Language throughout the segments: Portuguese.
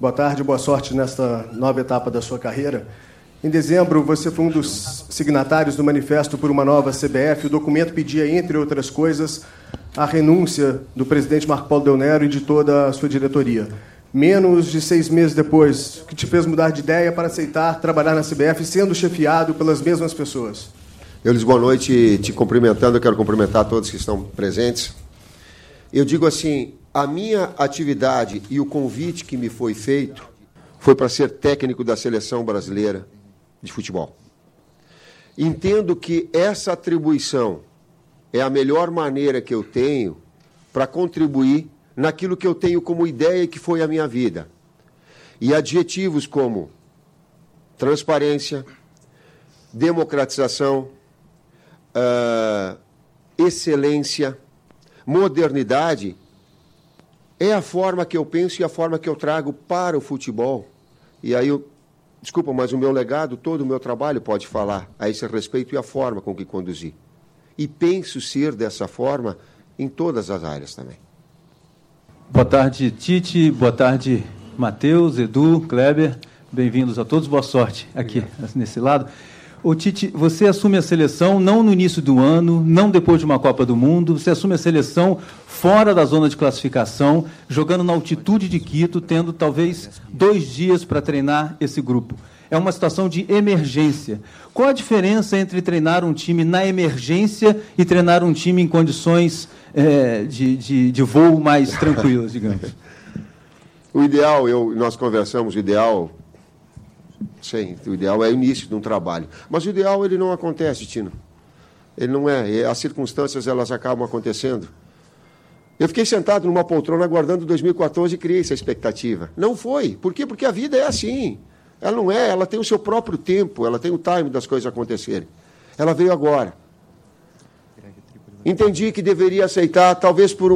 Boa tarde, boa sorte nesta nova etapa da sua carreira. Em dezembro, você foi um dos signatários do Manifesto por uma Nova CBF. O documento pedia, entre outras coisas, a renúncia do presidente Marco Paulo Del Nero e de toda a sua diretoria. Menos de 6 meses depois, o que te fez mudar de ideia para aceitar trabalhar na CBF, sendo chefiado pelas mesmas pessoas? Eulis, boa noite, te cumprimentando. Eu quero cumprimentar todos que estão presentes. Eu digo assim, a minha atividade e o convite que me foi feito foi para ser técnico da Seleção Brasileira de Futebol. Entendo que essa atribuição é a melhor maneira que eu tenho para contribuir naquilo que eu tenho como ideia que foi a minha vida. E adjetivos como transparência, democratização, excelência, modernidade, é a forma que eu penso e a forma que eu trago para o futebol. E aí, desculpa, mas o meu legado, todo o meu trabalho pode falar a esse respeito e a forma com que conduzi. E penso ser dessa forma em todas as áreas também. Boa tarde, Tite. Boa tarde, Matheus, Edu, Kleber. Bem-vindos a todos. Boa sorte aqui nesse lado. Ô, Tite, você assume a seleção não no início do ano, não depois de uma Copa do Mundo, você assume a seleção fora da zona de classificação, jogando na altitude de Quito, tendo talvez 2 dias para treinar esse grupo. É uma situação de emergência. Qual a diferença entre treinar um time na emergência e treinar um time em condições de voo mais tranquilas, digamos? O ideal, nós conversamos, o ideal é o início de um trabalho. Mas o ideal, ele não acontece, Tino. Ele não é. As circunstâncias, elas acabam acontecendo. Eu fiquei sentado numa poltrona aguardando 2014 e criei essa expectativa. Não foi. Por quê? Porque a vida é assim. Ela não é, ela tem o seu próprio tempo, ela tem o time das coisas acontecerem. Ela veio agora. Entendi que deveria aceitar, talvez por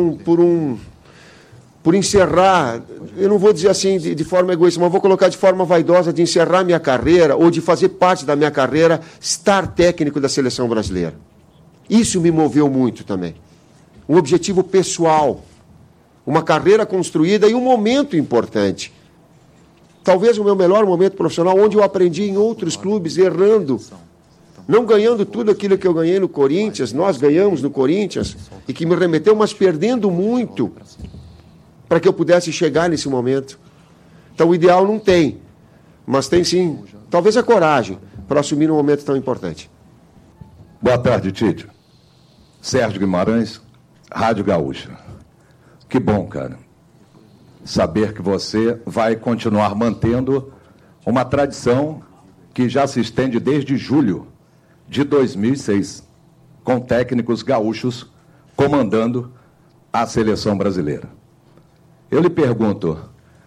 encerrar, eu não vou dizer assim de forma egoísta, mas vou colocar de forma vaidosa, de encerrar minha carreira, ou de fazer parte da minha carreira, estar técnico da seleção brasileira. Isso me moveu muito também. Um objetivo pessoal, uma carreira construída e um momento importante. Talvez o meu melhor momento profissional, onde eu aprendi em outros clubes, errando, não ganhando tudo aquilo que eu ganhei no Corinthians, nós ganhamos no Corinthians, e que me remeteu, mas perdendo muito, para que eu pudesse chegar nesse momento. Então, o ideal não tem, mas tem sim, talvez a coragem, para assumir um momento tão importante. Boa tarde, Tite. Sérgio Guimarães, Rádio Gaúcha. Que bom, cara, saber que você vai continuar mantendo uma tradição que já se estende desde julho de 2006, com técnicos gaúchos comandando a seleção brasileira. Eu lhe pergunto,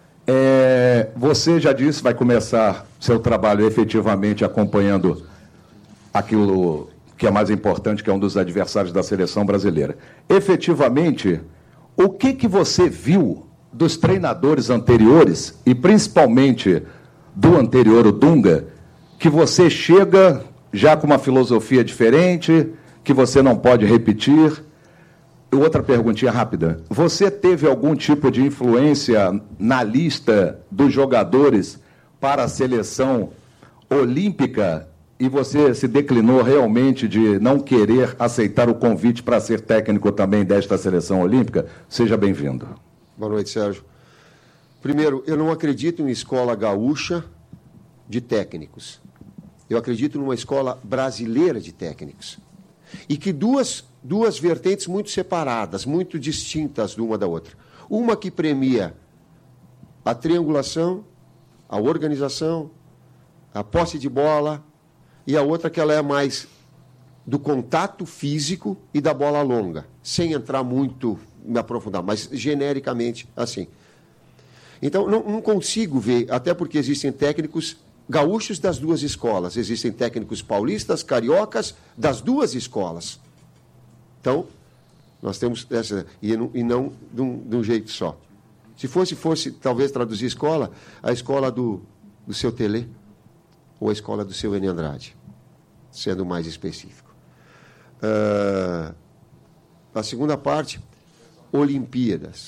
você já disse, vai começar seu trabalho efetivamente acompanhando aquilo que é mais importante, que é um dos adversários da seleção brasileira. Efetivamente, o que você viu dos treinadores anteriores, e principalmente do anterior, o Dunga, que você chega já com uma filosofia diferente, que você não pode repetir? Outra perguntinha rápida. Você teve algum tipo de influência na lista dos jogadores para a seleção olímpica e você se declinou realmente de não querer aceitar o convite para ser técnico também desta seleção olímpica? Seja bem-vindo. Boa noite, Sérgio. Primeiro, eu não acredito em escola gaúcha de técnicos. Eu acredito numa escola brasileira de técnicos. E que duas vertentes muito separadas, muito distintas de uma da outra. Uma que premia a triangulação, a organização, a posse de bola, e a outra que ela é mais do contato físico e da bola longa, sem entrar muito, me aprofundar, mas genericamente assim. Então, não consigo ver, até porque existem técnicos gaúchos das duas escolas, existem técnicos paulistas, cariocas, das duas escolas. Então, nós temos essa, e não de um jeito só. Se fosse talvez traduzir escola, a escola do seu Telê, ou a escola do seu Eni Andrade, sendo mais específico. A segunda parte, Olimpíadas.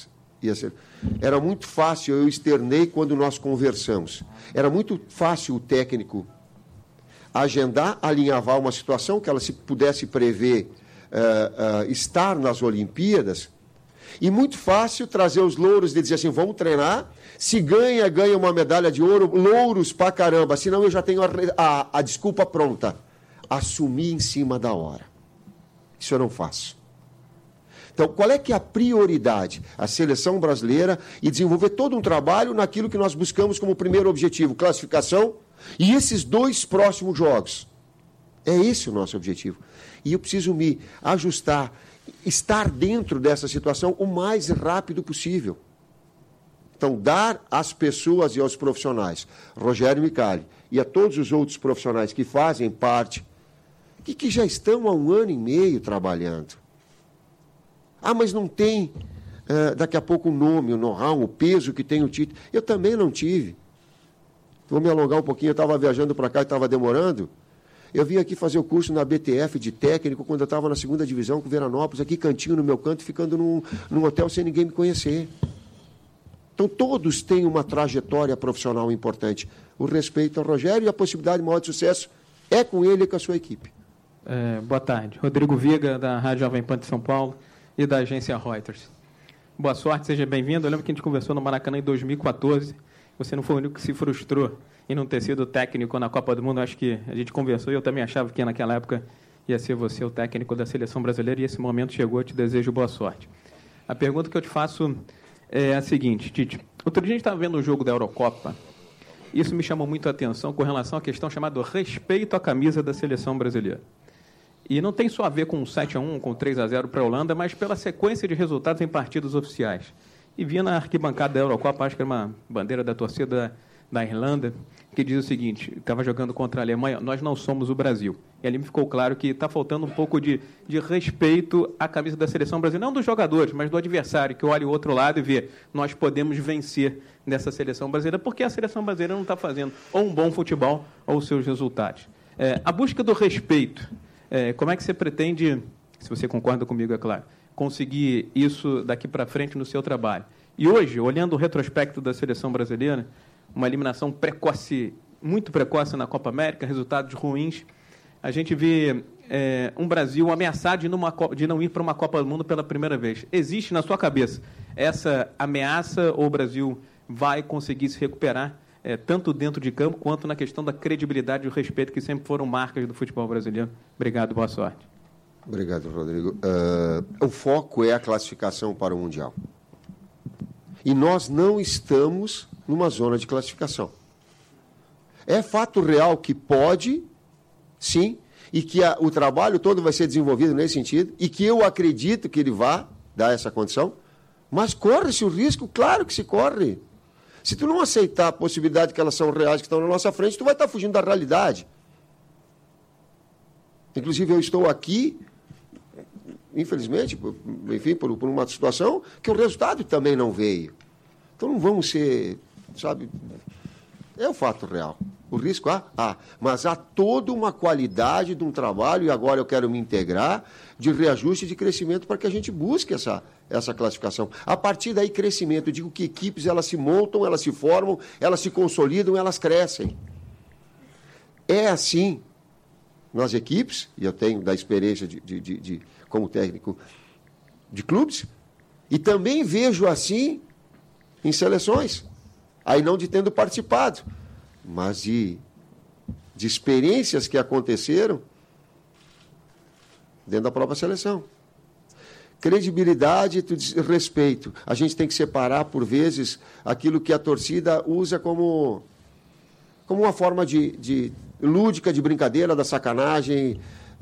Era muito fácil, eu externei quando nós conversamos. Era muito fácil o técnico agendar, alinhavar uma situação que ela se pudesse prever estar nas Olimpíadas, e muito fácil trazer os louros de dizer assim, vamos treinar, se ganha uma medalha de ouro, louros pra caramba, senão eu já tenho a desculpa pronta. Assumir em cima da hora. Isso eu não faço. Então, qual é que é a prioridade? A seleção brasileira e desenvolver todo um trabalho naquilo que nós buscamos como primeiro objetivo, classificação, e esses 2 próximos jogos. É esse o nosso objetivo. E eu preciso me ajustar, estar dentro dessa situação o mais rápido possível. Então, dar às pessoas e aos profissionais, Rogério Micali, e a todos os outros profissionais que fazem parte, que já estão há 1 ano e meio trabalhando. Mas não tem, daqui a pouco, o nome, o know-how, o peso que tem o Tite. Eu também não tive. Vou me alongar um pouquinho, eu estava viajando para cá e estava demorando. Eu vim aqui fazer o curso na BTF de técnico, quando eu estava na 2ª divisão com Veranópolis, aqui cantinho no meu canto, ficando num hotel sem ninguém me conhecer. Então, todos têm uma trajetória profissional importante. O respeito ao Rogério e a possibilidade de maior de sucesso é com ele e com a sua equipe. Boa tarde. Rodrigo Viga, da Rádio Jovem Pan de São Paulo e da agência Reuters. Boa sorte, seja bem-vindo. Eu lembro que a gente conversou no Maracanã em 2014. Você não foi o único que se frustrou em não ter sido técnico na Copa do Mundo. Acho que a gente conversou e eu também achava que naquela época ia ser você o técnico da seleção brasileira e esse momento chegou. Eu te desejo boa sorte. A pergunta que eu te faço é a seguinte, Tite. Outro dia a gente estava vendo um jogo da Eurocopa. Isso me chamou muito a atenção com relação à questão chamada respeito à camisa da seleção brasileira. E não tem só a ver com 7-1, com 3-0 para a Holanda, mas pela sequência de resultados em partidos oficiais. E vi na arquibancada da Eurocopa, acho que era uma bandeira da torcida da Irlanda, que diz o seguinte, estava jogando contra a Alemanha, nós não somos o Brasil. E ali me ficou claro que está faltando um pouco de respeito à camisa da seleção brasileira, não dos jogadores, mas do adversário, que olha o outro lado e vê, nós podemos vencer nessa seleção brasileira, porque a seleção brasileira não está fazendo ou um bom futebol ou os seus resultados. A busca do respeito, como é que você pretende, se você concorda comigo, é claro, conseguir isso daqui para frente no seu trabalho? E hoje, olhando o retrospecto da seleção brasileira, uma eliminação precoce, muito precoce na Copa América, resultados ruins, a gente vê um Brasil ameaçado de não ir para uma Copa do Mundo pela primeira vez. Existe na sua cabeça essa ameaça ou o Brasil vai conseguir se recuperar, tanto dentro de campo quanto na questão da credibilidade e o respeito que sempre foram marcas do futebol brasileiro? Obrigado, boa sorte. Obrigado, Rodrigo. O foco é a classificação para o Mundial. E nós não estamos numa zona de classificação. É fato real que pode, sim, e que o trabalho todo vai ser desenvolvido nesse sentido, e que eu acredito que ele vá dar essa condição, mas corre-se o risco, claro que se corre. Se tu não aceitar a possibilidade que elas são reais, que estão na nossa frente, tu vai estar fugindo da realidade. Inclusive, eu estou aqui, infelizmente, enfim, por uma situação que o resultado também não veio. Então não vamos ser, sabe, é o fato real. O risco mas há toda uma qualidade de um trabalho, e agora eu quero me integrar, de reajuste e de crescimento para que a gente busque essa classificação. A partir daí, crescimento. Eu digo que equipes, elas se montam, elas se formam, elas se consolidam, elas crescem. É assim nas equipes, e eu tenho da experiência como técnico de clubes, e também vejo assim em seleções, aí não de tendo participado, mas de experiências que aconteceram dentro da própria seleção. Credibilidade e respeito. A gente tem que separar, por vezes, aquilo que a torcida usa como uma forma de lúdica, de brincadeira, da sacanagem,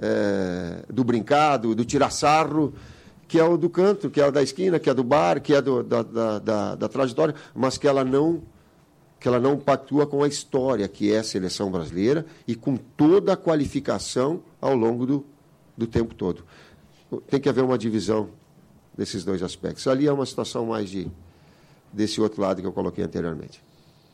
do brincado, do tirar sarro, que é o do canto, que é o da esquina, que é do bar, que é da trajetória, mas que ela não pactua com a história, que é a seleção brasileira, e com toda a qualificação ao longo do tempo todo. Tem que haver uma divisão desses dois aspectos. Ali é uma situação mais desse outro lado que eu coloquei anteriormente.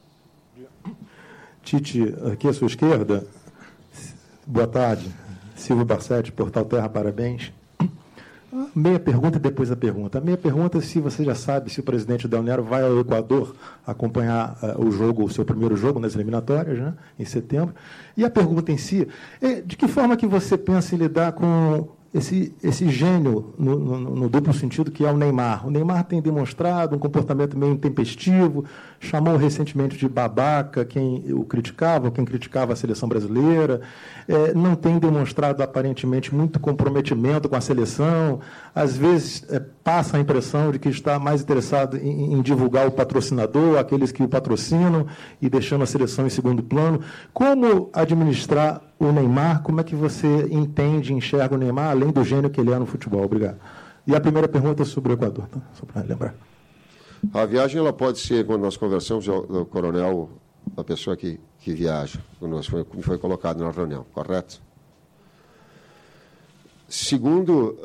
Tite, aqui à sua esquerda, boa tarde, Silvio Barsetti, Portal Terra, parabéns. Meia pergunta e depois a pergunta. A meia pergunta é se você já sabe se o presidente Del Nero vai ao Equador acompanhar o seu primeiro jogo nas eliminatórias, né, em setembro. E a pergunta em si é de que forma que você pensa em lidar com esse gênio no duplo sentido que é o Neymar. O Neymar tem demonstrado um comportamento meio intempestivo, chamou recentemente de babaca quem o criticava, quem criticava a seleção brasileira, não tem demonstrado aparentemente muito comprometimento com a seleção, às vezes passa a impressão de que está mais interessado em divulgar o patrocinador, aqueles que o patrocinam, e deixando a seleção em segundo plano. Como administrar o Neymar? Como é que você entende, enxerga o Neymar, além do gênio que ele é no futebol? Obrigado. E a primeira pergunta é sobre o Equador, tá? Só para lembrar. A viagem ela pode ser, quando nós conversamos, o coronel, a pessoa que viaja, quando foi colocado na reunião, correto? Segundo,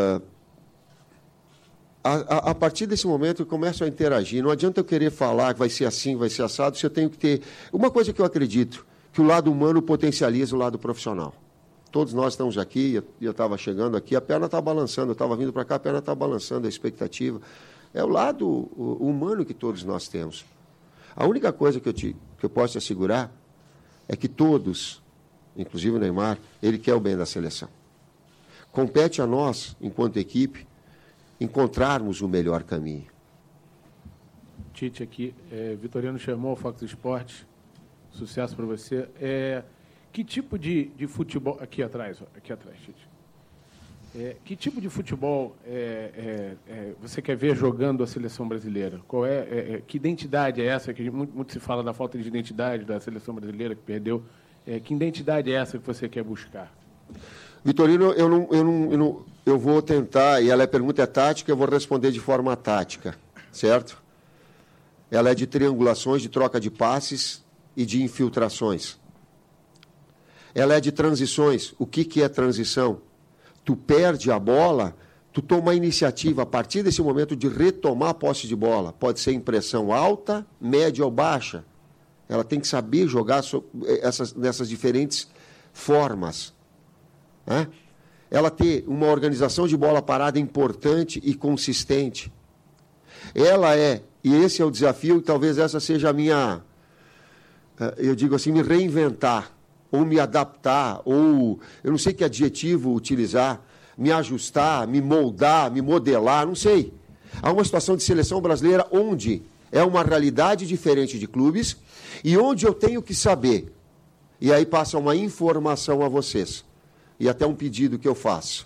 a partir desse momento eu começo a interagir. Não adianta eu querer falar que vai ser assim, vai ser assado, se eu tenho que ter... Uma coisa que eu acredito, que o lado humano potencializa o lado profissional. Todos nós estamos aqui, eu estava chegando aqui, a perna está balançando, eu estava vindo para cá, a perna está balançando, a expectativa. É o lado humano que todos nós temos. A única coisa que eu posso te assegurar é que todos, inclusive o Neymar, ele quer o bem da seleção. Compete a nós, enquanto equipe, encontrarmos o melhor caminho. Tite aqui, Vitorino chamou o Fox Sports, sucesso para você. Que tipo de futebol... Aqui atrás, Tite. Que tipo de futebol você quer ver jogando a seleção brasileira? Que identidade é essa? Que muito se fala da falta de identidade da seleção brasileira que perdeu. Que identidade é essa que você quer buscar? Vitorino, eu vou tentar, e a pergunta é tática, eu vou responder de forma tática, certo? Ela é de triangulações, de troca de passes e de infiltrações. Ela é de transições. O que é transição? Tu perde a bola, tu toma a iniciativa, a partir desse momento, de retomar a posse de bola. Pode ser em pressão alta, média ou baixa. Ela tem que saber jogar nessas diferentes formas. Né? Ela ter uma organização de bola parada importante e consistente. Ela e esse é o desafio, e talvez essa seja a minha, eu digo assim, me reinventar, ou me adaptar, ou eu não sei que adjetivo utilizar, me ajustar, me moldar, me modelar, não sei. Há uma situação de seleção brasileira onde é uma realidade diferente de clubes e onde eu tenho que saber. E aí passa uma informação a vocês, e até um pedido que eu faço,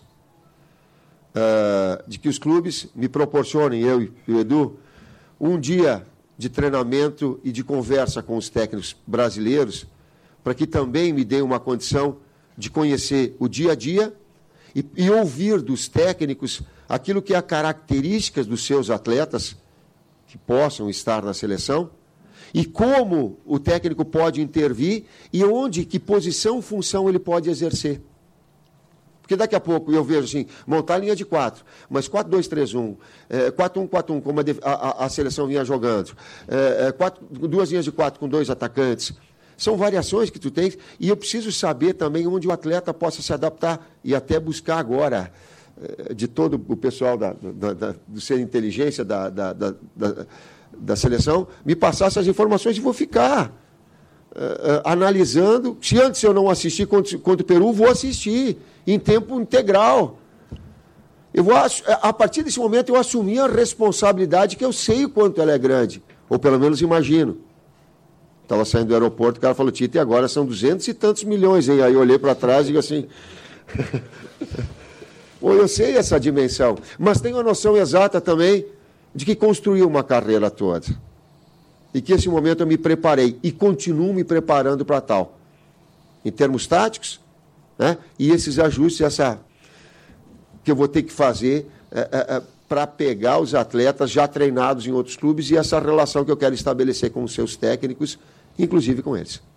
de que os clubes me proporcionem, eu e o Edu, um dia de treinamento e de conversa com os técnicos brasileiros, para que também me dê uma condição de conhecer o dia a dia e ouvir dos técnicos aquilo que é a característica dos seus atletas que possam estar na seleção e como o técnico pode intervir e onde, que posição, função ele pode exercer. Porque daqui a pouco eu vejo assim, montar a linha de 4, mas 4-2-3-1, 4-1-4-1, como a seleção vinha jogando, 2 linhas de 4 com 2 atacantes. São variações que tu tens, e eu preciso saber também onde o atleta possa se adaptar e até buscar agora, de todo o pessoal do ser inteligência da seleção, me passar essas informações e vou ficar analisando. Se antes eu não assisti contra o Peru, vou assistir em tempo integral. A partir desse momento, eu assumi a responsabilidade que eu sei o quanto ela é grande, ou pelo menos imagino. Estava saindo do aeroporto, o cara falou, Tito, e agora são 200 e tantos milhões, hein? Aí eu olhei para trás e digo assim... Bom, eu sei essa dimensão, mas tenho a noção exata também de que construí uma carreira toda. E que esse momento eu me preparei e continuo me preparando para tal. Em termos táticos, né? E esses ajustes, que eu vou ter que fazer para pegar os atletas já treinados em outros clubes e essa relação que eu quero estabelecer com os seus técnicos, inclusive com eles.